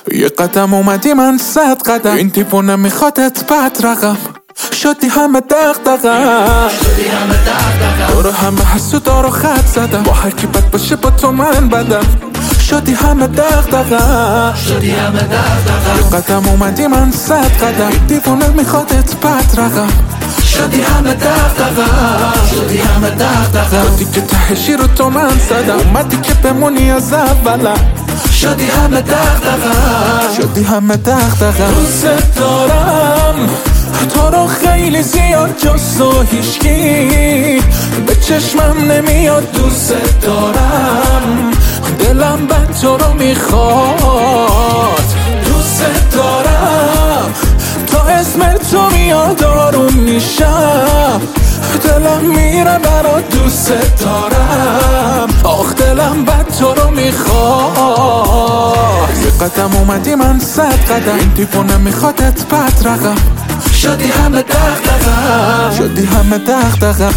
یه قدم اومدی من 100 قدم، این تیپو نمیخوادت بد رقم، شدی همه دغدغم، برو همه حسودا رو خط زدم، با هر کی بد باشه با تو من بدم، شدی همه دغدغم، یه قدم اومدی من 100 قدم، این تیپو نمیخوادت بد رقم، شدی همه دغدغم، شدی که تهشی رو تو من زدم، اومدی که بمونی از اولم، شدی همه دغدغم، دوست دارم تو رو خیلی زیاد جز و هیچکی به چشمم نمیاد، دوست دارم دلم بد تو رو میخواد، دوست دارم تا اسم تو میاد آروم میشم، دلم میره برات، دوست دارم آخ دلم بد تو رو میخواد، یه قدم اومدی من 100 قدم، این تیپو نمیخوادت بد رقم، شدی همه دغدغم.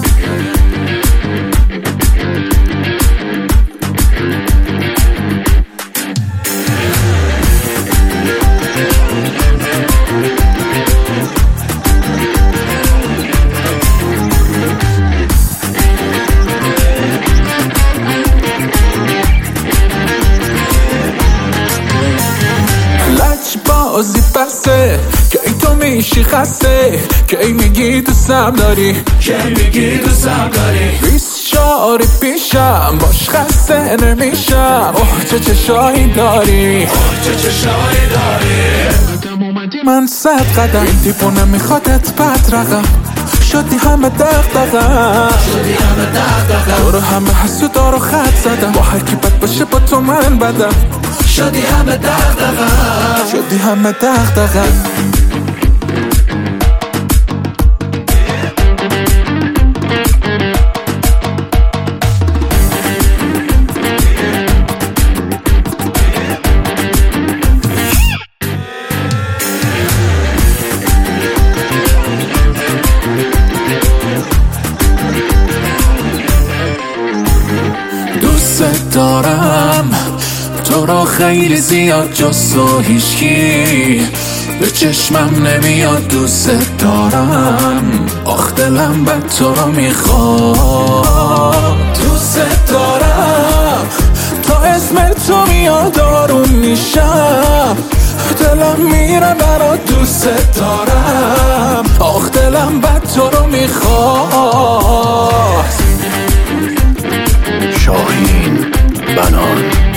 بازی بسه که ای تو میشی خسته، که ای میگی دوستم داری، 24 پیشم باش خسته نمیشم، اوه چه چشایی داری، من 100 قدم، این تیپو نمیخوادت بد رقم، شدی همه دغدغم، برو همه حسودا رو خط زدم، با هر کی بد باشه با تو من بدم، شدی همه دغدغم. دوست دارم تو رو خیلی زیاد جز و هیچکی به چشمم نمیاد، دوست دارم آخ دلم بد تو رو میخواد، دوست دارم تا اسم تو میاد آروم میشم، دلم میره برات، دوست دارم آخ دلم بد تو رو میخواد. شاهین بنان